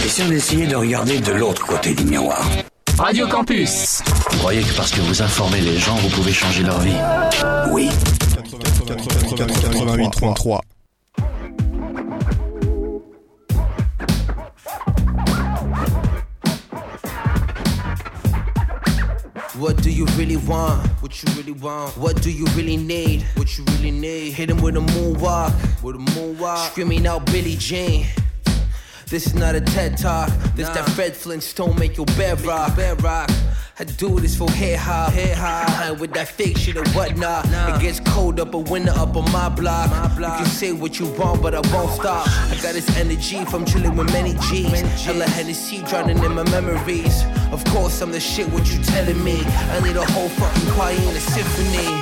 Question d'essayer de regarder de l'autre côté du miroir. Radio Campus. Vous croyez que parce que vous informez les gens, vous pouvez changer leur vie? Oui. 88.3. What do you really want? What you really want? What do you really need? What you really need? Hit him with a moonwalk, screaming out Billie Jean. This is not a TED Talk. This that Fred Flintstone make your bed rock. I do this for hip hop. And with that fake shit and whatnot. It gets cold up a winter up on my block. You can say what you want, but I won't stop. I got this energy from chilling with many G's. Hella Hennessy drowning in my memories. Of course I'm the shit, what you telling me? I need a whole fucking choir in a symphony.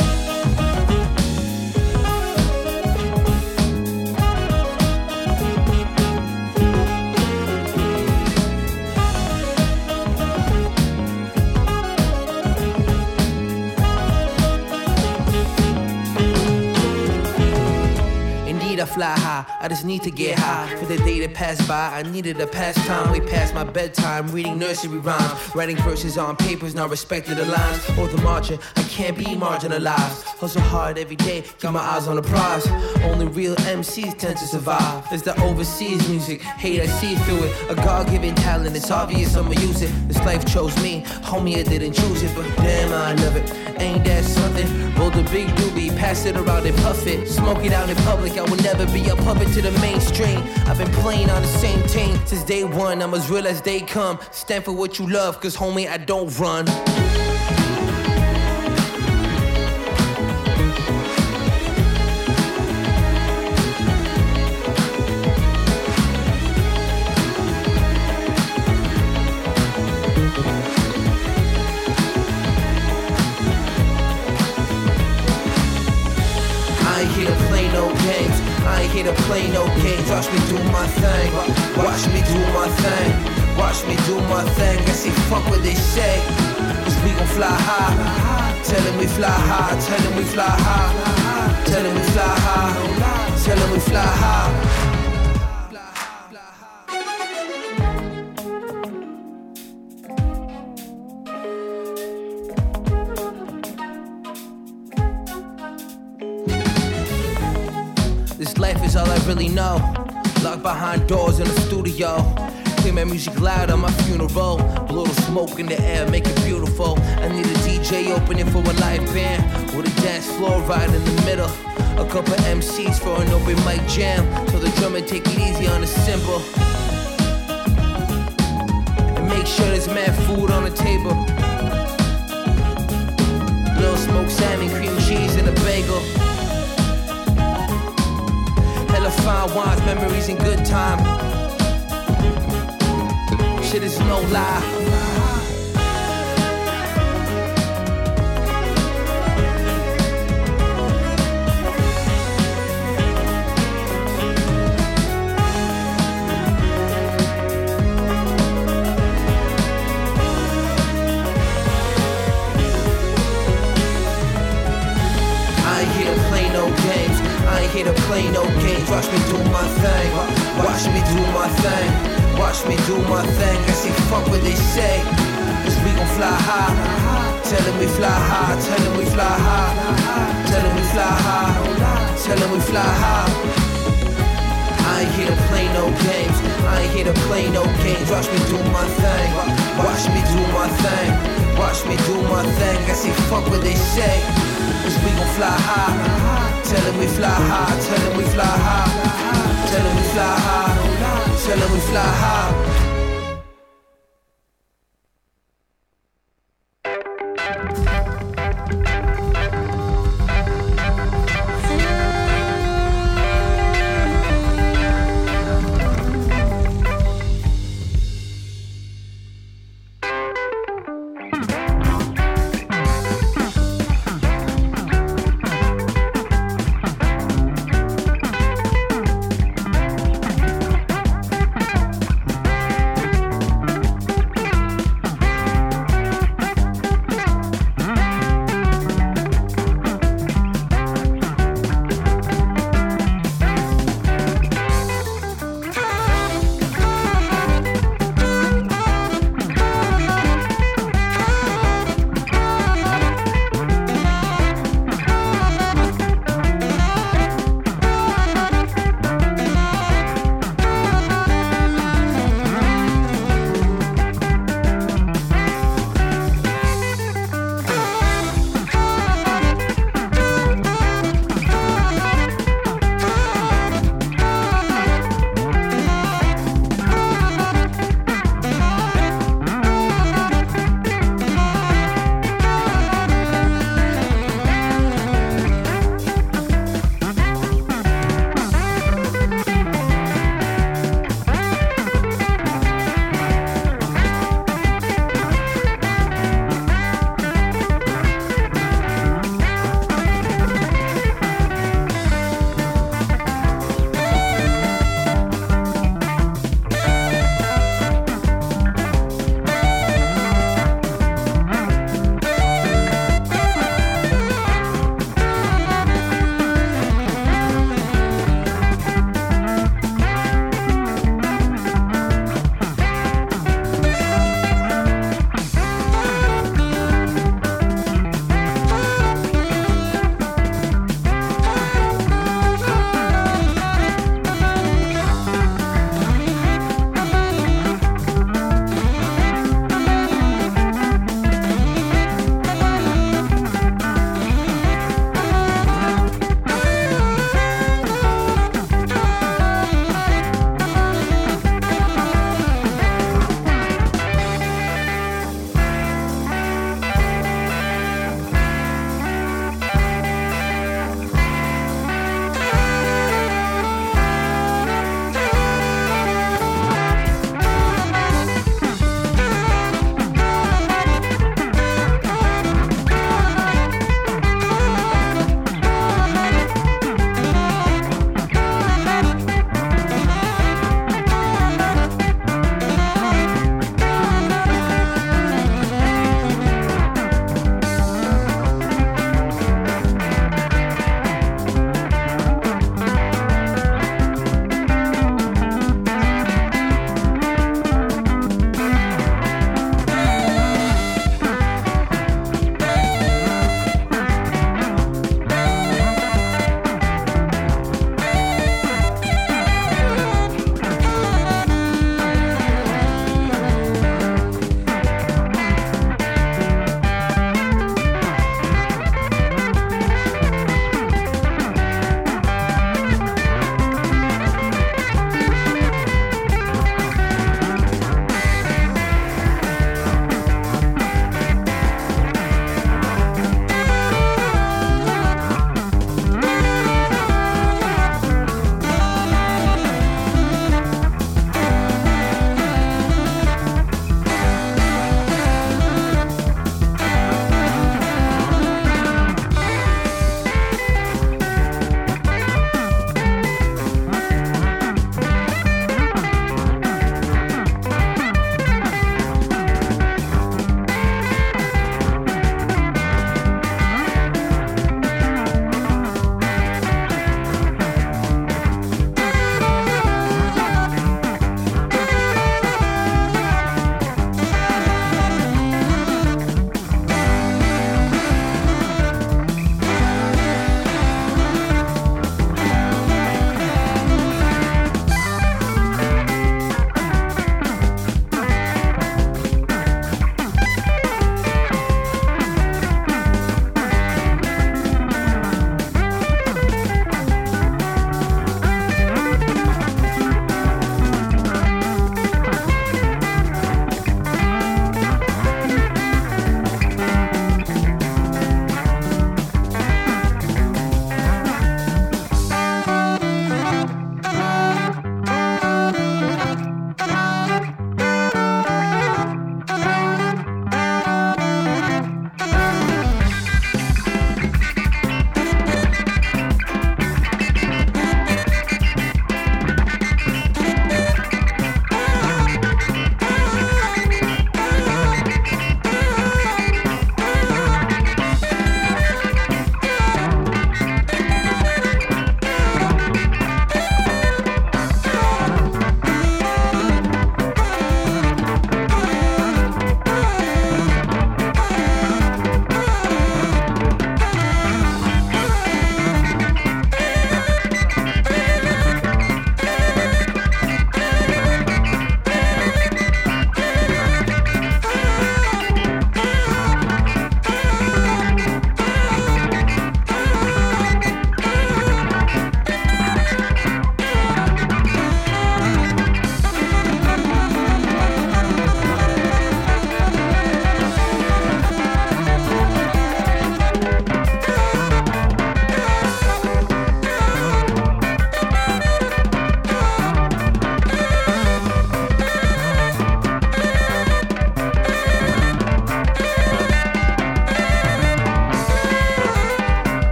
I fly high, I just need to get high. For the day that passed by, I needed a pastime. Way past my bedtime, reading nursery rhymes, writing verses on papers, not respecting the lines. Or the margin, I can't be marginalized. Hustle hard every day, keep my eyes on the prize. Only real MCs tend to survive. It's the overseas music, hate I see through it. A God-given talent, it's obvious I'ma use it. This life chose me, homie I didn't choose it. But damn I love it, ain't that something? Roll the big doobie, pass it around and puff it. Smoke it out in public, I will never be a puppet to the mainstream. I've been playing on the same team since day one. I'm as real as they come. Stand for what you love, cause homie I don't run. I ain't here to play no games. Watch me do my thing. Watch me do my thing. Watch me do my thing. I say fuck what they say. Cause we gon' fly high. Tell them we fly high. Tell them we fly high. Tell them we fly high. Tell them we fly high. Life is all I really know. Locked behind doors in the studio. Play my music loud on my funeral. Blow the smoke in the air, make it beautiful. I need a DJ opening for a live band with a dance floor right in the middle. A couple MCs for an open mic jam. So the drummer take it easy on the cymbal. And make sure there's mad food on the table. Little smoked salmon, cream cheese, and a bagel. Hella fine wines, memories and good time. Shit is no lie. Here to play no games, watch me do my thing. Watch me do my thing. Watch me do my thing. I say fuck what they say. Cause we gon' fly high. Tell them we fly high. Tell them we fly high. Tell them we fly high. Tell them we fly high. I ain't here to play no games. I ain't here to play no games. Watch me do my thing. Watch me do my thing. Watch me do my thing. I say fuck what they say. Cause we gon' fly high. Tell them we fly high. Tell them we fly high. Tell them we fly high. Tell them we fly high.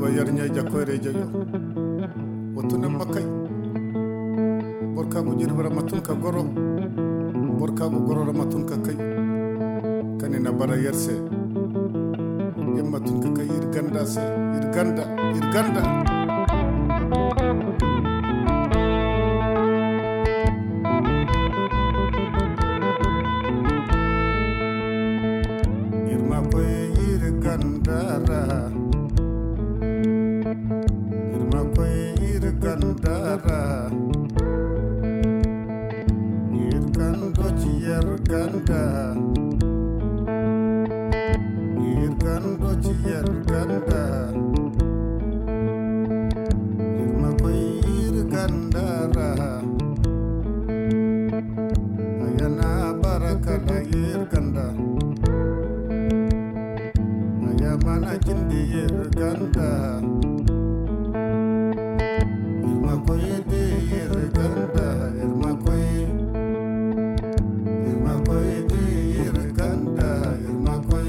bayar nya jakoyre jayo wotune makay borka go jirbara matun ka goro borka go goro matun ka kay kanina bara yerse yamma tun ka kay irganda se irganda irma koy irgandara irma koy irgandara irgando chiyarganda irgando chiyarganda irma koy irgandara ayana barakala irganda ayamana jindi irganda irma koy de irganda irma koy de irganda irma koy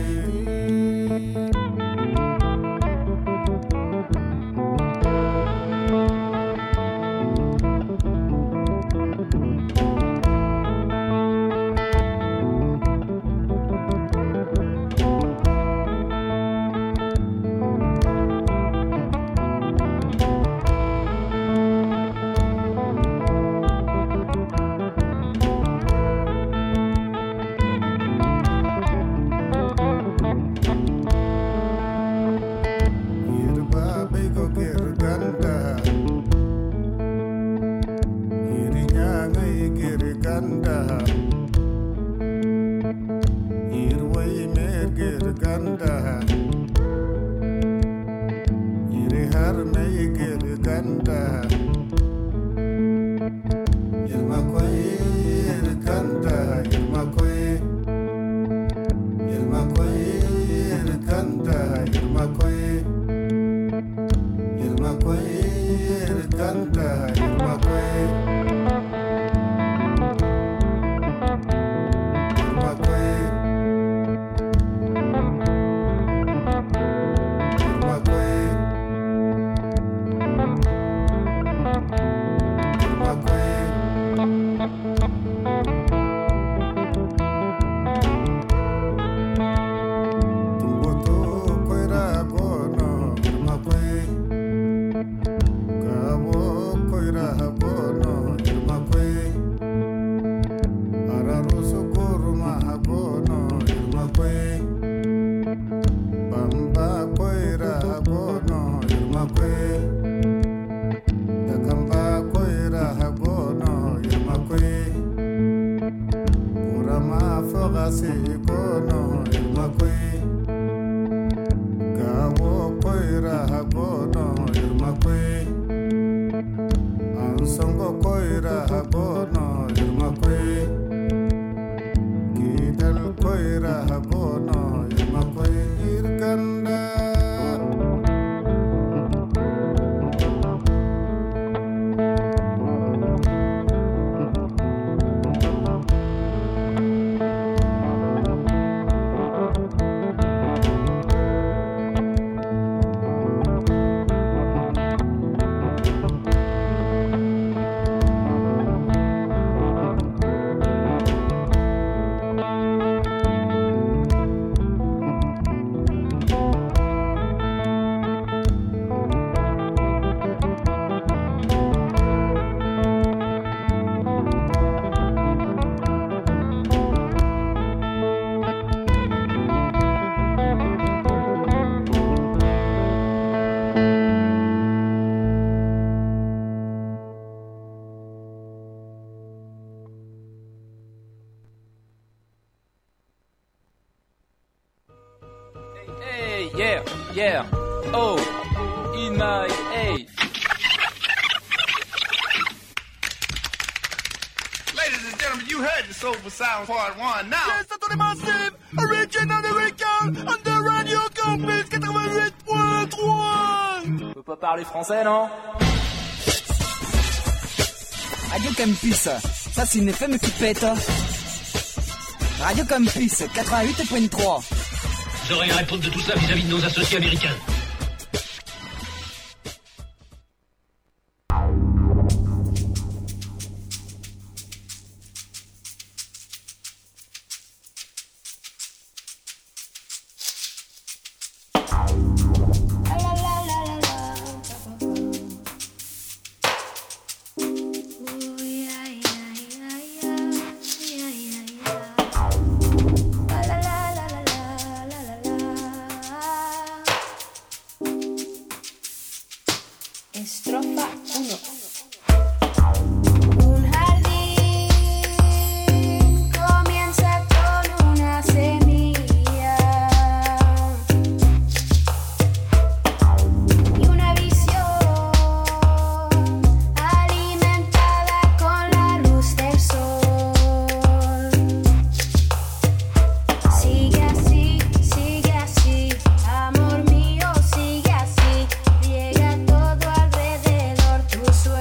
Yeah, oh, in my A. Ladies and gentlemen, you heard the Soulful Sound Part 1 now. Yes, c'est les massifs, original American, on the Radio Campus 88.3. On peut pas parler français, non? Radio Campus, ça c'est une FM qui pète. Radio Campus 88.3. Vous aurez à répondre de tout ça vis-à-vis de nos associés américains. Amor mío, sigue así, riega todo alrededor, tu sueño.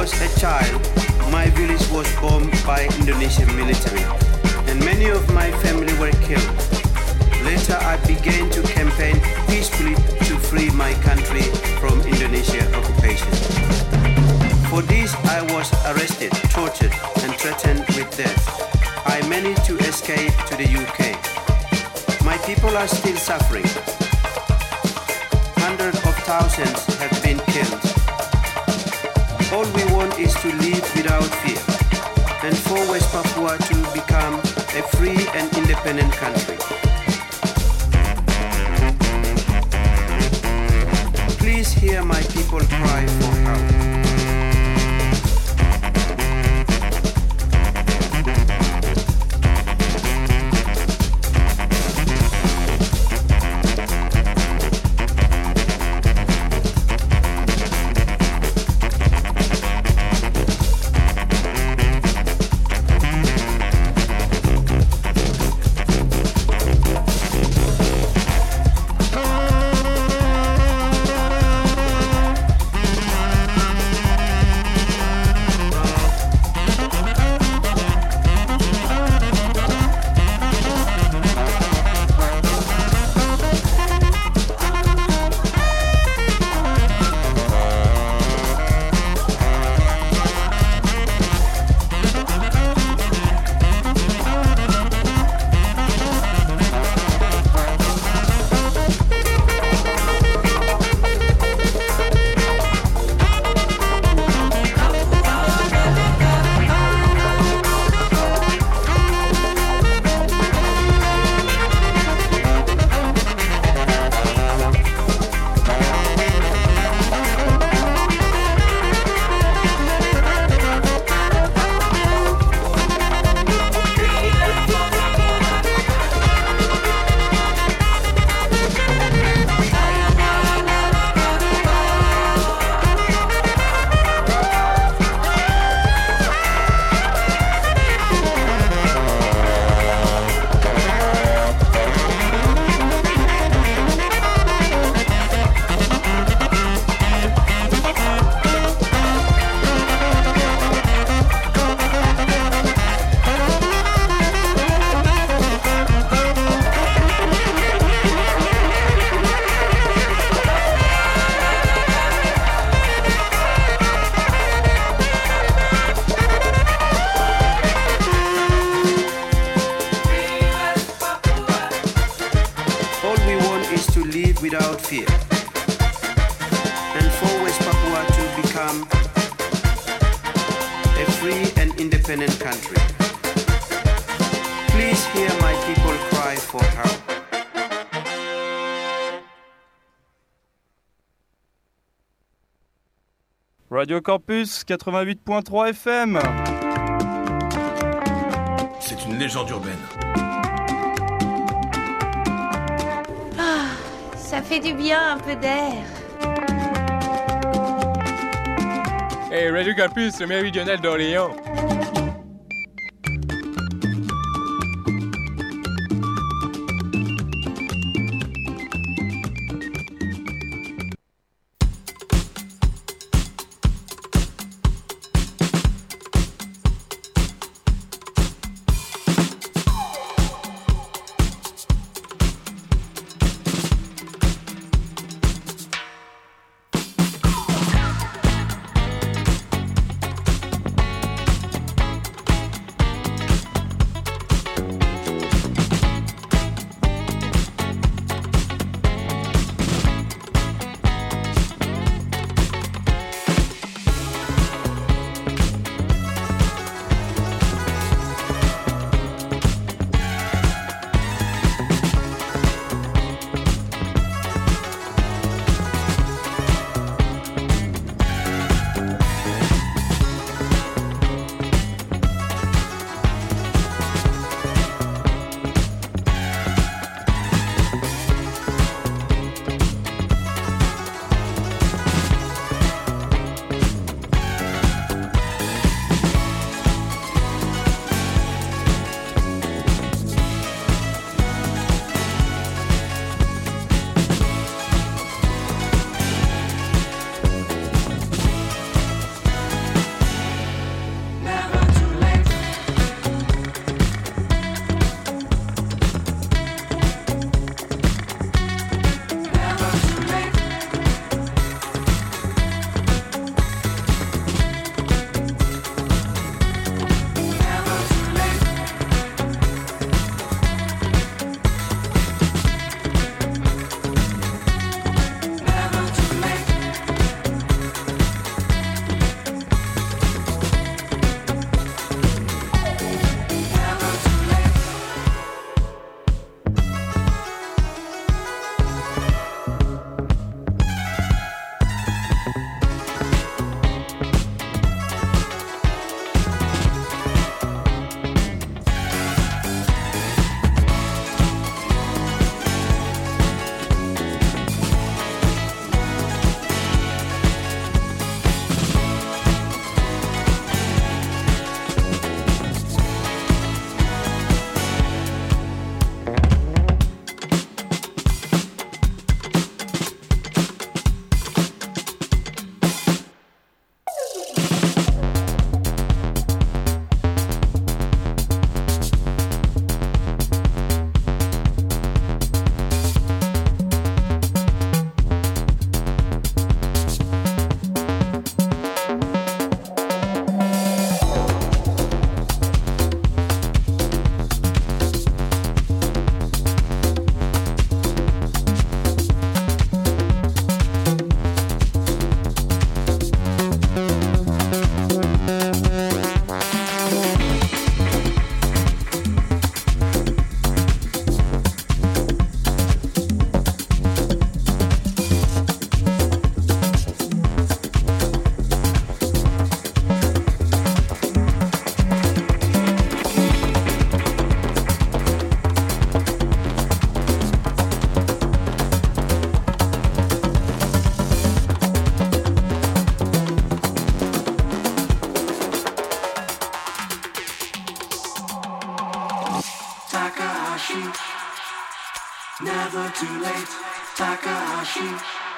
was a child, my village was bombed by Indonesian military, and many of my family were killed. Later, I began to campaign peacefully to free my country from Indonesian occupation. For this, I was arrested, tortured, and threatened with death. I managed to escape to the UK. My people are still suffering. Hundreds of thousands have been killed. All we want is to live without fear, and for West Papua to become a free and independent country. Please hear my people cry for help. Without fear, and for West Papua to become a free and independent country. Please hear my people cry for help. Radio Campus 88.3 FM. C'est une légende urbaine. Ça fait du bien, un peu d'air. Hey, Radio Campus, le méridional d'Orléans. Takahashi. Never too late, Takahashi.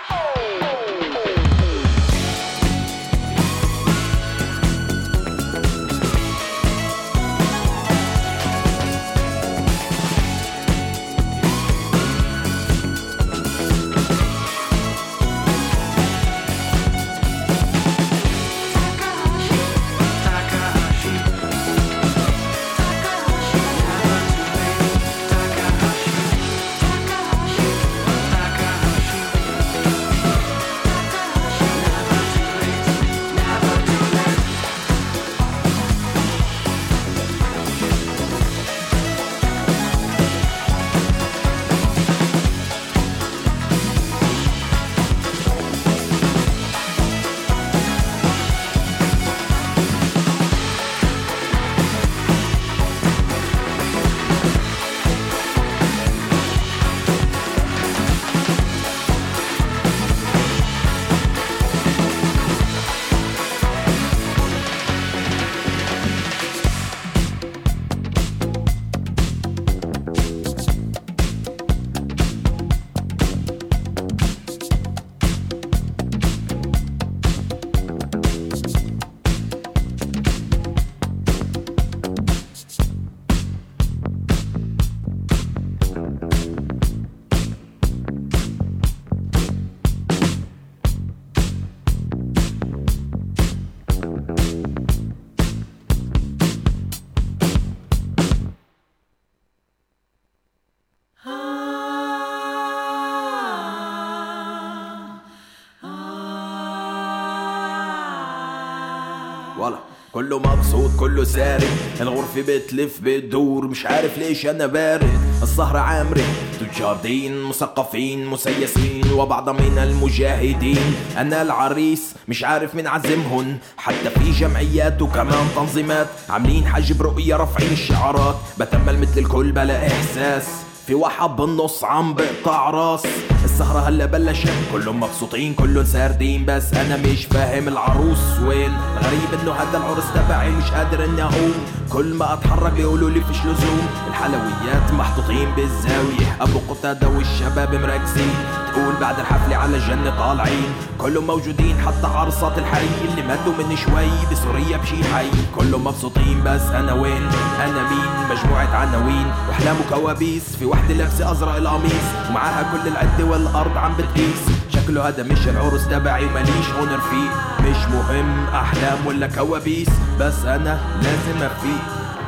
كله مبسوط كله ساري، الغرفة بتلف بتدور، مش عارف ليش انا بارد. السهرة عامرة، تجار دين مثقفين مسيسين وبعض من المجاهدين. انا العريس مش عارف مين عزمهن، حتى في جمعيات وكمان تنظيمات عاملين حجب رؤية رافعين الشعارات. بتأمل مثل الكل بلا احساس، في واحد بالنص عم بقطع راس. السهرة هلا بلشت، كلهم مبسوطين كلهم ساردين، بس انا مش فاهم العروس وين. الغريب انه هذا العرس تبعي مش قادر اني اقوم، كل ما اتحرك بيقولوا لي فيش لزوم. الحلويات محطوطين بالزاوية، ابو قتادة والشباب مركزين، تقول بعد الحفلة على الجنة طالعين. كلهم موجودين حتى عرصات الحري اللي ماتوا من شوي بسوريا بشي حي. كلهم مبسوطين بس انا وين؟ انا مين؟ مجموعة عناوين واحلام وكوابيس، في وحدة لابسة ازرق القميص ومعاها كل العدة والارض عم بتقيس. شكله هذا مش العرس تبعي وماليش هون رفيق. مش مهم احلام ولا كوابيس، بس انا لازم افيق.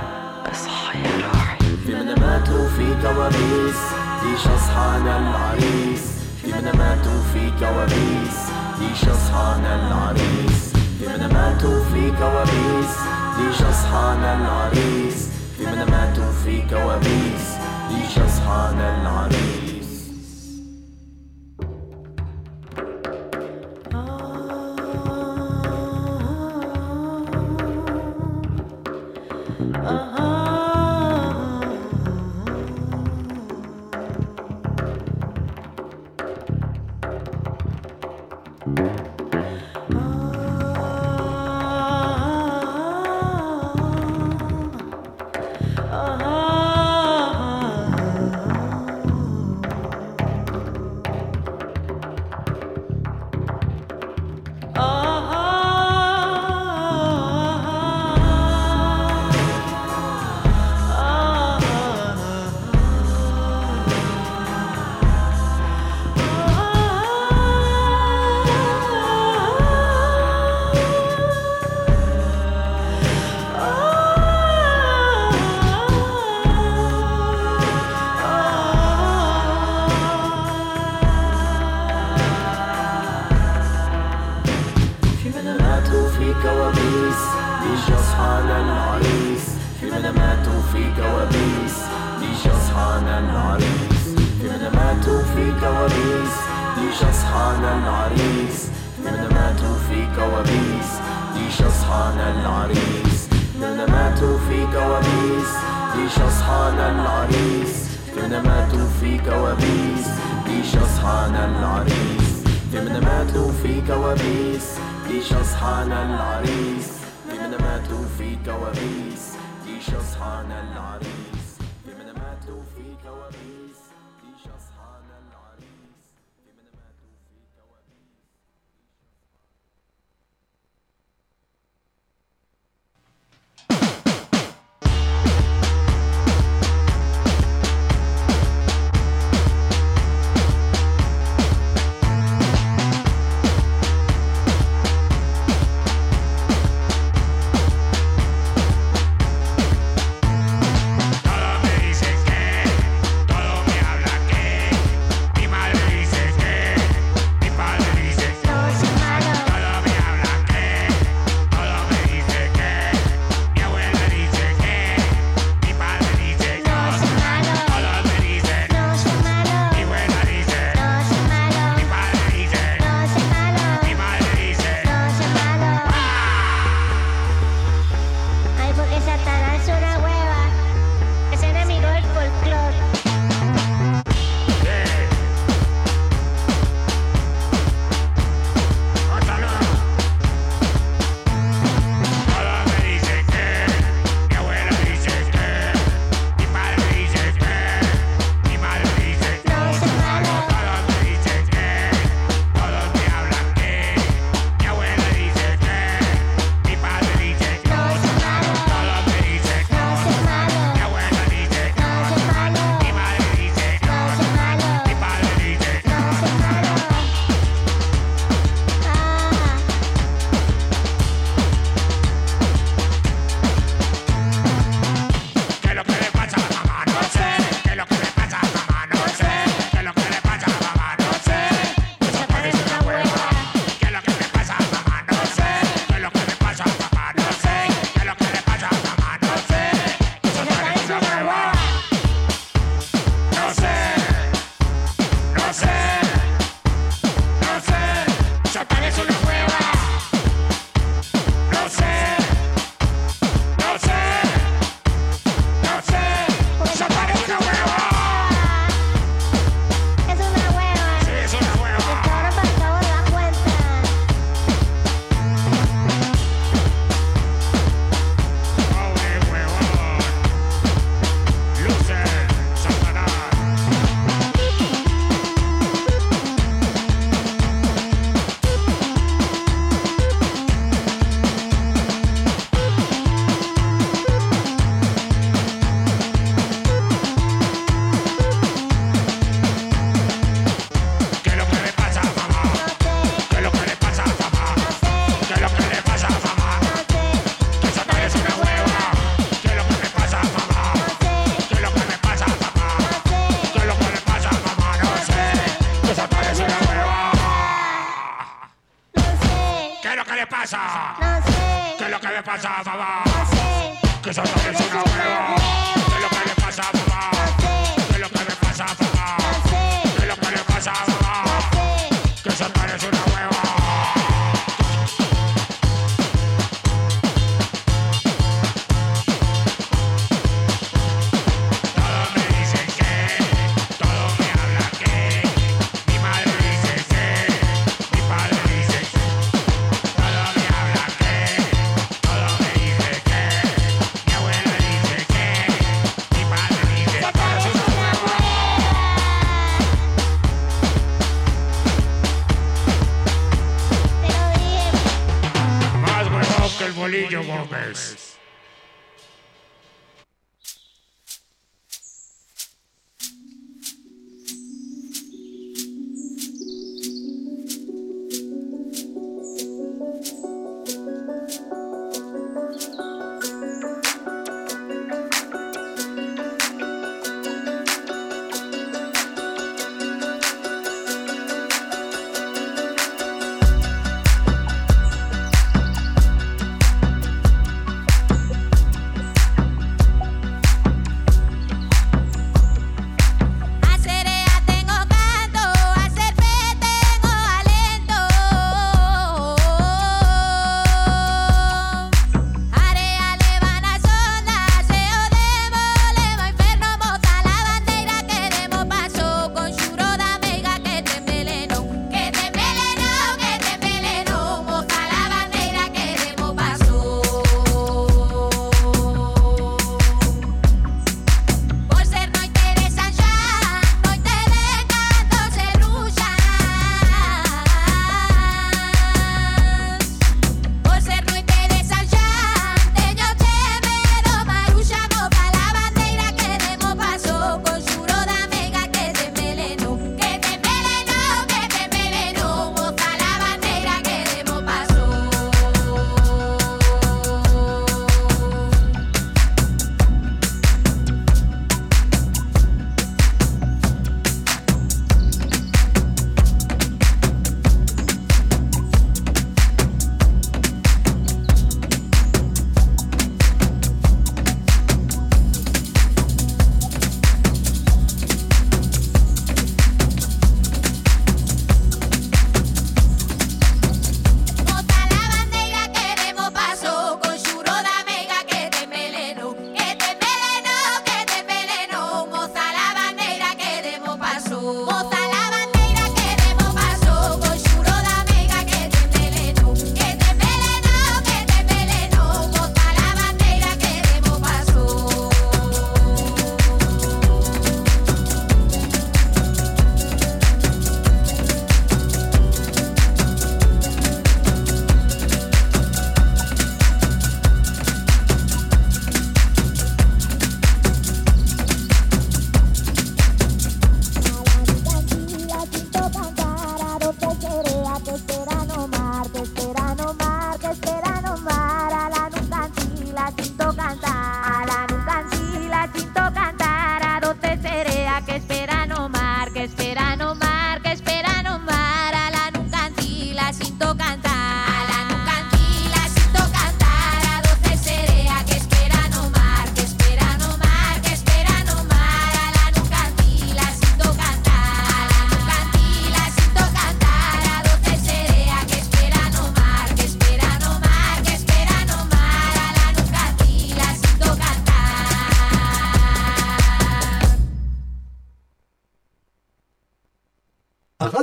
اصحى يا راحي، في منامات وفي كوابيس، ليش اصحى انا العريس؟ في منامات وفي كوابيس، ليش اصحى انا العريس؟ في منامات وفي كوابيس، ليش اصحى انا العريس؟ في منامات وفي كوابيس، ليش اصحى انا العريس؟ ماتوا في كوابيس دي شصحان العريس في من ماتوا في كوابيس.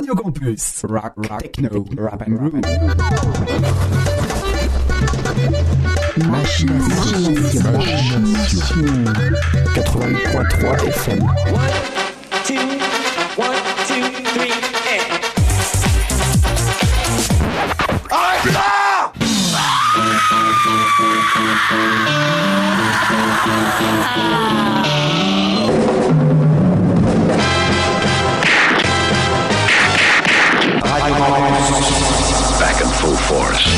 Radio Campus. Rock, techno, rap and roll. Machination. 88.3 FM. 1, 2, 3, and... Arrête là! Back in full force.